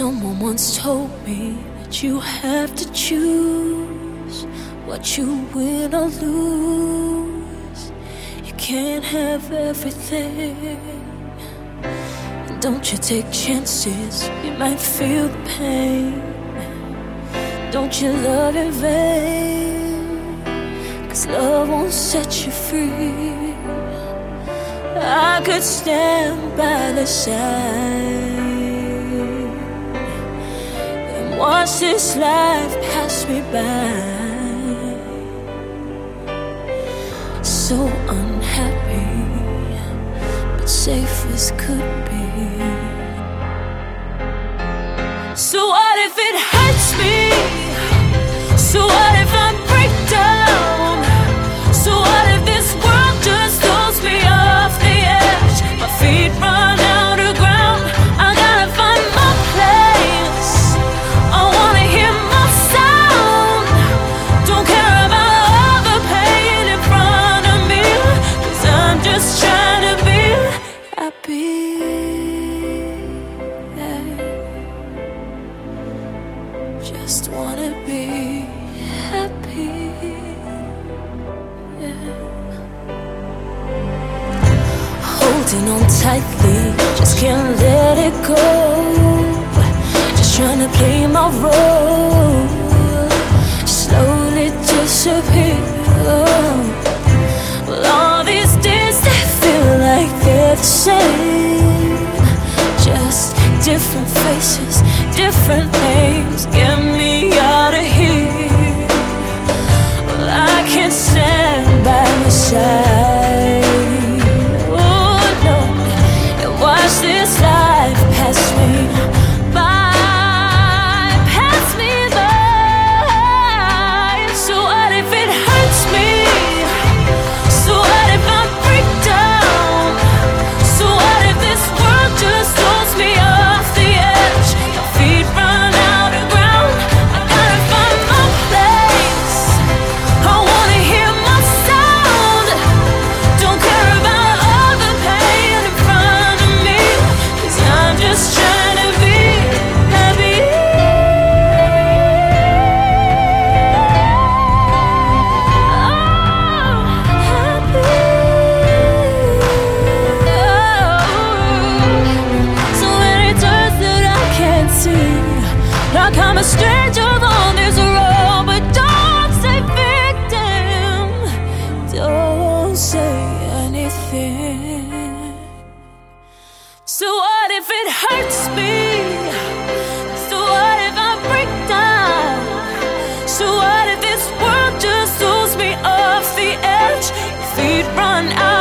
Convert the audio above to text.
Someone once told me that you have to choose what you win or lose. You can't have everything. And don't you take chances, you might feel the pain. Don't you love in vain, 'cause love won't set you free. I could stand by the side and watch this life pass me by. So unhappy, but safe as could be. So what if it hurts me? So what if I break down? So what if this world just throws me off the edge? My feet run out of ground, I gotta find my place. I wanna hear my sound. Don't care about all the pain in front of me, 'cause I'm just trying to be happy. Just wanna be happy. Holding on tightly, just can't let it go. Just trying to play my role, slowly disappear. Well, all these days they feel like they're the same, just different faces, different names. Get me out of here. Well, I can't stand by my side, oh no, and watch this life pass me by, pass me by. So what if it hurts me? So what if I break down? So what if this world just throws me off the edge? My feet run out of ground, I gotta find my place. I wanna hear my sound. Don't care about all the pain in front of me, 'cause I'm just trying to be happy. Oh, happy. So many turns that I can't see, like I'm a stranger on this road. But don't say victim, don't say anything. So what if it hurts me? So what if I break down? So what if this world just throws me off the edge? Feet run out